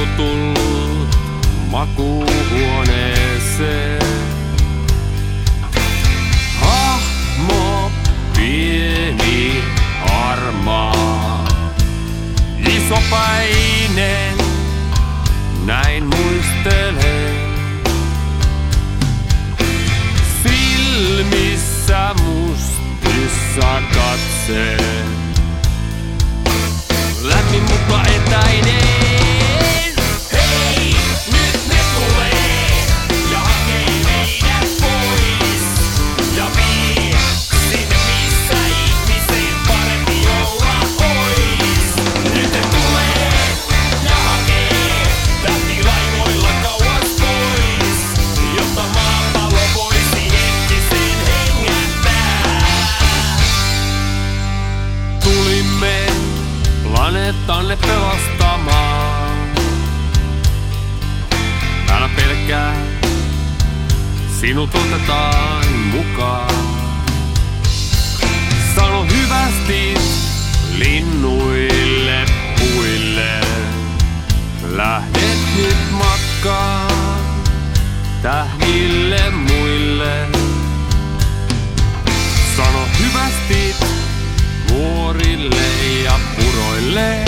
tullut makuuhuoneeseen. Hahmo pieni, harmaa, isopäinen, näin muistelen. Silmissä mustissa katse, lämmin mutta etäinen. Hei, nyt ne tulee ja hakee meidät pois ja vie sinne, missä ihmisen parempi olla ois. Nyt ne tulee ja hakee tähtilaivoilla kauas pois, jotta maapallo voisi hetkisen hengähtää. Tulimme planeettanne pelastamaan. Älä pelkää, sinut otetaan mukaan. Sano hyvästi linnuille, puille. Lähdet nyt matkaan tähdille muille. Sano hyvästi vuorille ja puroille.